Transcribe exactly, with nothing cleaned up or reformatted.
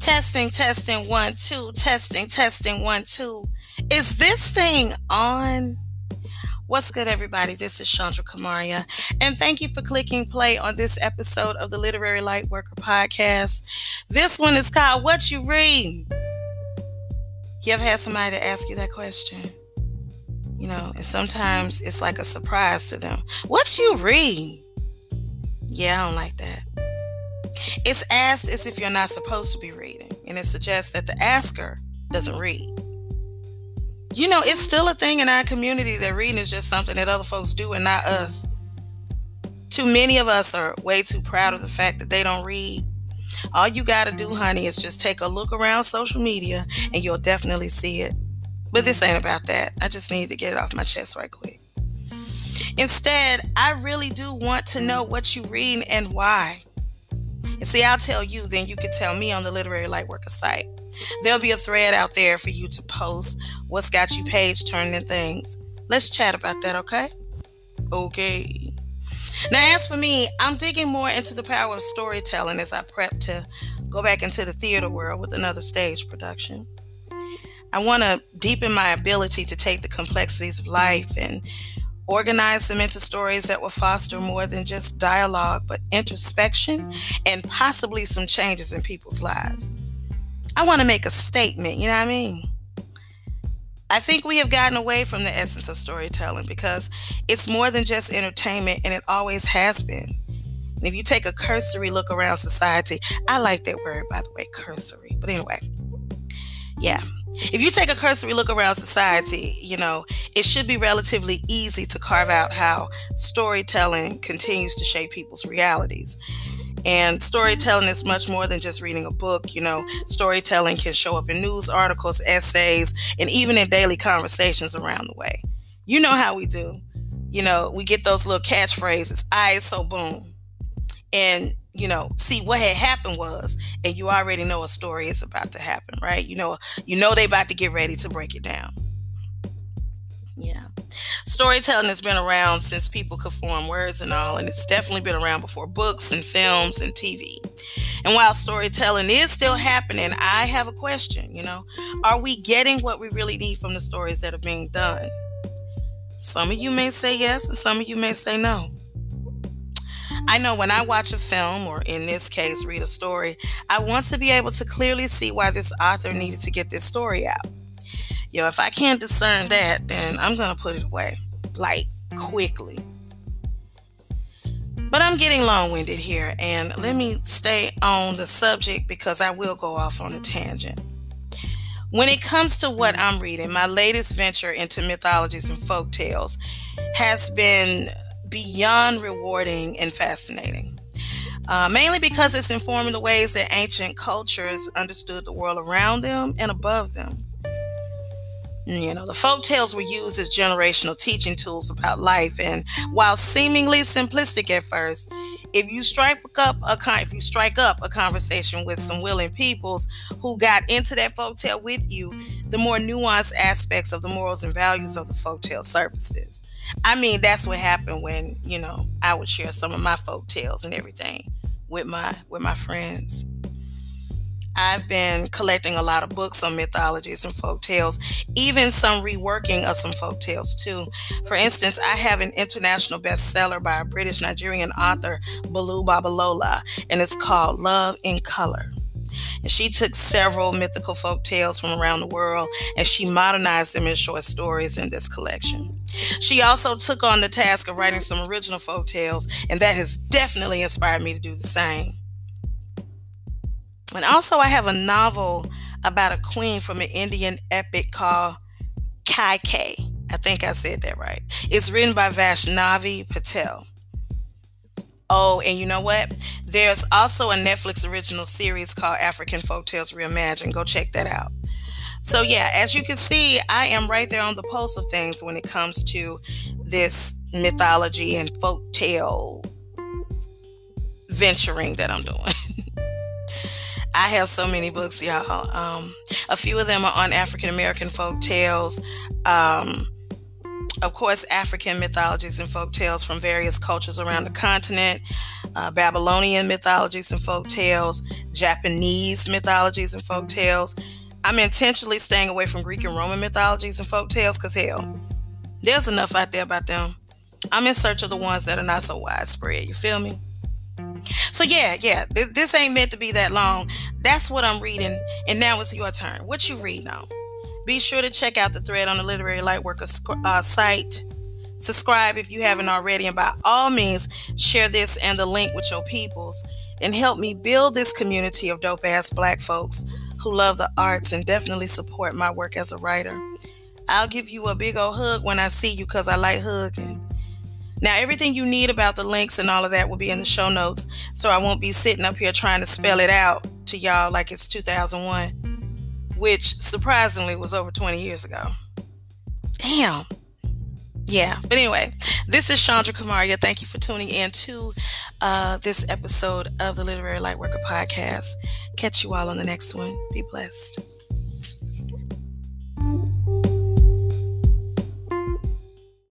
Testing, testing, one, two, testing, testing, one, two. Is this thing on? What's good, everybody? This is Chandra Kamaria, and thank you for clicking play on this episode of the Literary Lightworker Podcast. This one is called What You Read. You ever had somebody to ask you that question? You know, and sometimes it's like a surprise to them. What you read? Yeah, I don't like that. It's asked as if you're not supposed to be reading, and it suggests that the asker doesn't read. You know, it's still a thing in our community that reading is just something that other folks do and not us. Too many of us are way too proud of the fact that they don't read. All you gotta do, honey, is just take a look around social media and you'll definitely see it. But this ain't about that. I just need to get it off my chest right quick. Instead, I really do want to know what you read and why. And see, I'll tell you, then you can tell me on the Literary Lightworker site. There'll be a thread out there for you to post what's got you page turning things. Let's chat about that, okay? Okay. Now, as for me, I'm digging more into the power of storytelling as I prep to go back into the theater world with another stage production. I want to deepen my ability to take the complexities of life and organize them into stories that will foster more than just dialogue, but introspection and possibly some changes in people's lives. I want to make a statement, you know what I mean? I think we have gotten away from the essence of storytelling because it's more than just entertainment, and it always has been. And if you take a cursory look around society, I like that word, by the way, cursory. But anyway, yeah. If you take a cursory look around society, you know, it should be relatively easy to carve out how storytelling continues to shape people's realities. And storytelling is much more than just reading a book. You know, storytelling can show up in news articles, essays, and even in daily conversations around the way. You know how we do. You know, we get those little catchphrases, I so boom. And, you know, see what had happened was, and you already know a story is about to happen, right? You know, you know they about to get ready to break it down. Yeah. Storytelling has been around since people could form words and all, and it's definitely been around before books and films and T V. And while storytelling is still happening, I have a question, you know, are we getting what we really need from the stories that are being done? Some of you may say yes, and some of you may say no. I know when I watch a film, or in this case, read a story, I want to be able to clearly see why this author needed to get this story out. You know, if I can't discern that, then I'm going to put it away, like, quickly. But I'm getting long-winded here, and let me stay on the subject because I will go off on a tangent. When it comes to what I'm reading, my latest venture into mythologies and folktales has been beyond rewarding and fascinating, uh, mainly because it's informing the ways that ancient cultures understood the world around them and above them. You know, the folktales were used as generational teaching tools about life, and while seemingly simplistic at first, if you strike up a con- if you strike up a conversation with some willing peoples who got into that folktale with you, the more nuanced aspects of the morals and values of the folktale surfaces. I mean, that's what happened when, you know, I would share some of my folk tales and everything with my with my friends. I've been collecting a lot of books on mythologies and folk tales, even some reworking of some folk tales too. For instance, I have an international bestseller by a British Nigerian author, Bolu Babalola, and it's called Love in Color. And she took several mythical folk tales from around the world and she modernized them in short stories in this collection. She also took on the task of writing some original folk tales, and that has definitely inspired me to do the same. And also I have a novel about a queen from an Indian epic called Kaikeyi. I think I said that right. It's written by Vaishnavi Patel. Oh, and you know what? There's also a Netflix original series called African Folktales Reimagined. Go check that out. So yeah, as you can see, I am right there on the pulse of things when it comes to this mythology and folktale venturing that I'm doing. I have so many books, y'all. Um, a few of them are on African American folk tales. Um, of course, African mythologies and folk tales from various cultures around the continent. uh, Babylonian mythologies and folk tales, Japanese mythologies and folk tales. I'm intentionally staying away from Greek and Roman mythologies and folk tales because, hell, there's enough out there about them. I'm in search of the ones that are not so widespread. You feel me? So yeah, yeah, th- this ain't meant to be that long. That's what I'm reading. And now it's your turn. What you reading on? Be sure to check out the thread on the Literary Lightworker uh, site. Subscribe if you haven't already. And by all means, share this and the link with your peoples. And help me build this community of dope-ass Black folks who love the arts and definitely support my work as a writer. I'll give you a big old hug when I see you because I like hugging. Now, everything you need about the links and all of that will be in the show notes, so I won't be sitting up here trying to spell it out to y'all like it's two thousand one, which surprisingly was over twenty years ago. Damn. Yeah, but anyway, this is Chandra Kamaria. Thank you for tuning in to uh, this episode of the Literary Lightworker podcast. Catch you all on the next one. Be blessed.